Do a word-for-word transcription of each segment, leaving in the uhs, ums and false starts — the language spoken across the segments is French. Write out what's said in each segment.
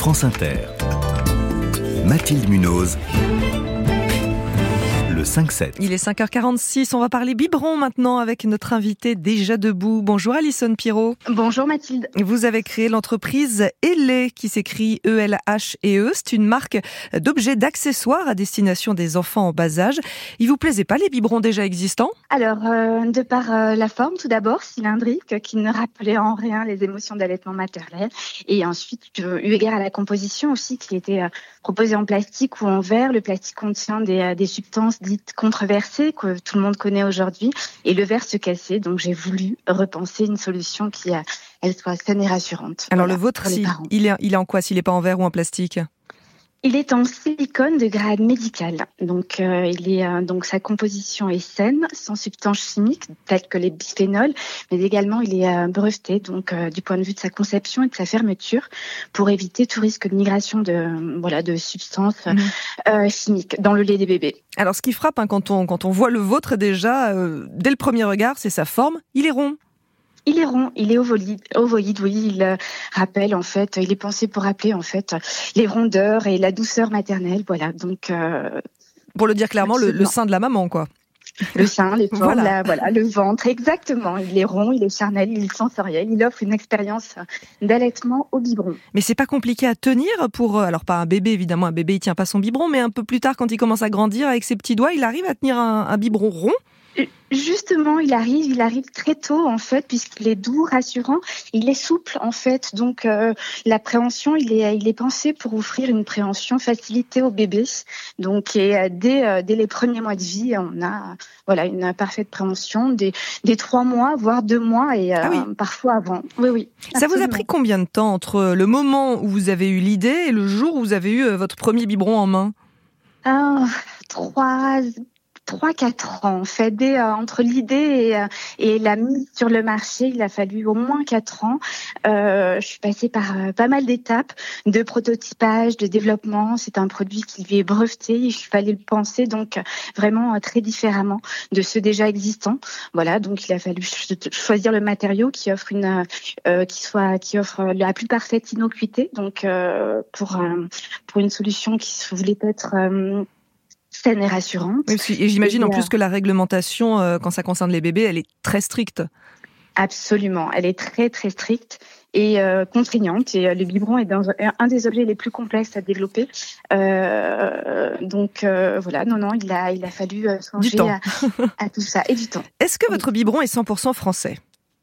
France Inter. Mathilde Munoz. Le cinq sept. Il est cinq heures quarante-six, on va parler biberon maintenant avec notre invité déjà debout. Bonjour Alison Pirot. Bonjour Mathilde. Vous avez créé l'entreprise Elé qui s'écrit E L H E E. C'est une marque d'objets d'accessoires à destination des enfants en bas âge. Ils vous plaisaient pas les biberons déjà existants ? Alors, euh, de par euh, la forme tout d'abord, cylindrique, qui ne rappelait en rien les émotions d'allaitement maternel. Et ensuite, euh, eu égard à la composition aussi qui était euh, proposée en plastique ou en verre. Le plastique contient des, euh, des substances dites controversées que tout le monde connaît aujourd'hui. Et le verre se cassait, donc j'ai voulu repenser une solution qui euh, elle soit saine et rassurante. Alors voilà, le vôtre, si, il, est, il est en quoi s'il n'est pas en verre ou en plastique ? Il est en silicone de grade médical, donc euh, il est euh, donc sa composition est saine, sans substances chimiques telles que les bisphénols, mais également il est euh, breveté, donc euh, du point de vue de sa conception et de sa fermeture, pour éviter tout risque de migration de voilà de substances mmh. euh, chimiques dans le lait des bébés. Alors ce qui frappe hein, quand on quand on voit le vôtre déjà euh, dès le premier regard, c'est sa forme. Il est rond. Il est rond, il est ovoïde, ovoïde, oui, il euh, rappelle en fait, il est pensé pour rappeler en fait les rondeurs et la douceur maternelle, voilà. Donc euh, pour le dire clairement, le, le sein de la maman, quoi. Le sein, les formes, voilà. La, voilà, le ventre, exactement. Il est rond, il est charnel, il est sensoriel, il offre une expérience d'allaitement au biberon. Mais c'est pas compliqué à tenir pour, alors pas un bébé évidemment, un bébé il tient pas son biberon, mais un peu plus tard quand il commence à grandir avec ses petits doigts, il arrive à tenir un, un biberon rond. Justement, il arrive, il arrive très tôt en fait, puisqu'il est doux, rassurant, il est souple en fait. Donc euh, la préhension, il est, il est pensé pour offrir une préhension facilitée au bébé. Donc et euh, dès, euh, dès les premiers mois de vie, on a voilà une parfaite préhension des, des trois mois, voire deux mois et euh, ah oui. parfois avant. Oui, oui. Absolument. Ça vous a pris combien de temps entre le moment où vous avez eu l'idée et le jour où vous avez eu votre premier biberon en main ? Ah, trois. Trois, quatre ans, en fait, dès, euh, entre l'idée et, euh, et la mise sur le marché, il a fallu au moins quatre ans. Euh, je suis passée par euh, pas mal d'étapes de prototypage, de développement. C'est un produit qui lui est breveté. Il fallait le penser donc vraiment euh, très différemment de ceux déjà existants. Voilà, donc il a fallu choisir le matériau qui offre une, euh, qui soit, qui offre la plus parfaite innocuité. Donc euh, pour euh, pour une solution qui voulait être euh, saine et rassurante. Oui, et j'imagine et en plus que la réglementation, euh, quand ça concerne les bébés, elle est très stricte. Absolument, elle est très très stricte et euh, contraignante. Et euh, le biberon est dans un des objets les plus complexes à développer. Euh, donc euh, voilà, non non, il a il a fallu songer à, à tout ça et du temps. Est-ce que votre biberon est cent pour cent français ?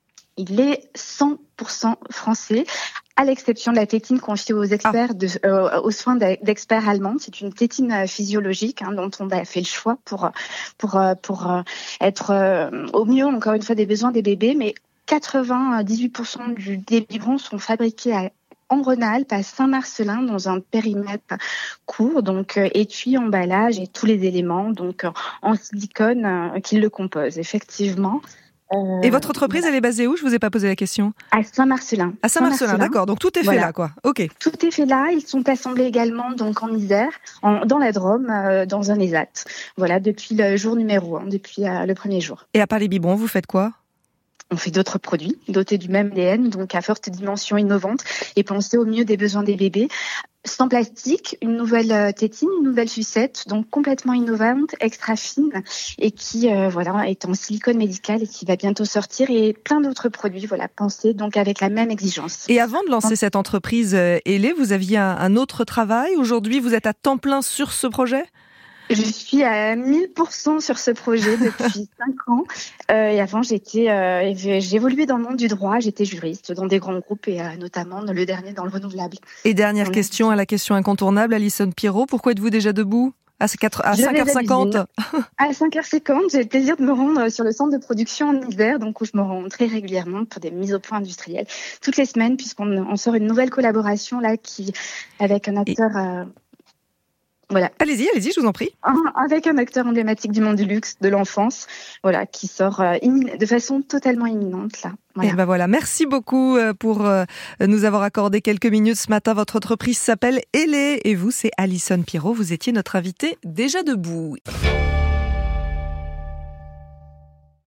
Il est cent pour cent français, à l'exception de la tétine confiée aux experts, ah. de, euh, aux soins d'experts allemands. C'est une tétine physiologique hein, dont on a fait le choix pour pour pour euh, être euh, au mieux, encore une fois, des besoins des bébés. Mais quatre-vingt-dix-huit pour cent du, des biberons sont fabriqués à en Rhône-Alpes, à Saint-Marcelin, dans un périmètre court, donc euh, étui, emballage et tous les éléments donc euh, en silicone euh, qui le composent. Effectivement. Euh, Et votre entreprise, voilà. Elle est basée où ? Je vous ai pas posé la question. À Saint-Marcelin. À Saint-Marcelin, Saint-Marcelin. D'accord. Donc tout est voilà. fait là, quoi. Ok. Tout est fait là. Ils sont assemblés également donc en Isère, en, dans la Drôme, euh, dans un ESAT. Voilà, depuis le jour numéro un, depuis euh, le premier jour. Et à part les biberons, vous faites quoi ? On fait d'autres produits dotés du même A D N, donc à forte dimension innovante et pensés au mieux des besoins des bébés. Sans plastique, une nouvelle tétine, une nouvelle sucette, donc complètement innovante, extra fine et qui euh, voilà est en silicone médical et qui va bientôt sortir et plein d'autres produits voilà pensés donc avec la même exigence. Et avant de lancer cette entreprise euh, Elé, vous aviez un, un autre travail. Aujourd'hui, vous êtes à temps plein sur ce projet ? Je suis à mille pour cent sur ce projet depuis cinq ans. Euh, et avant, j'étais, euh, j'ai évolué dans le monde du droit. J'étais juriste dans des grands groupes et euh, notamment le dernier dans le renouvelable. Et dernière Donc, question, à la question incontournable, Alison Pirot, pourquoi êtes-vous déjà debout à, quatre, à cinq heures cinquante? À cinq heures cinquante, j'ai le plaisir de me rendre sur le centre de production en Isère, donc où je me rends très régulièrement pour des mises au point industrielles toutes les semaines, puisqu'on on sort une nouvelle collaboration là qui avec un acteur. Et... Euh, Voilà. Allez-y, allez-y, je vous en prie. Avec un acteur emblématique du monde du luxe, de l'enfance, voilà, qui sort euh, immin- de façon totalement imminente là. Voilà. Et ben voilà, merci beaucoup pour euh, nous avoir accordé quelques minutes ce matin. Votre entreprise s'appelle Elé et vous, c'est Alison Pirot. Vous étiez notre invitée déjà debout.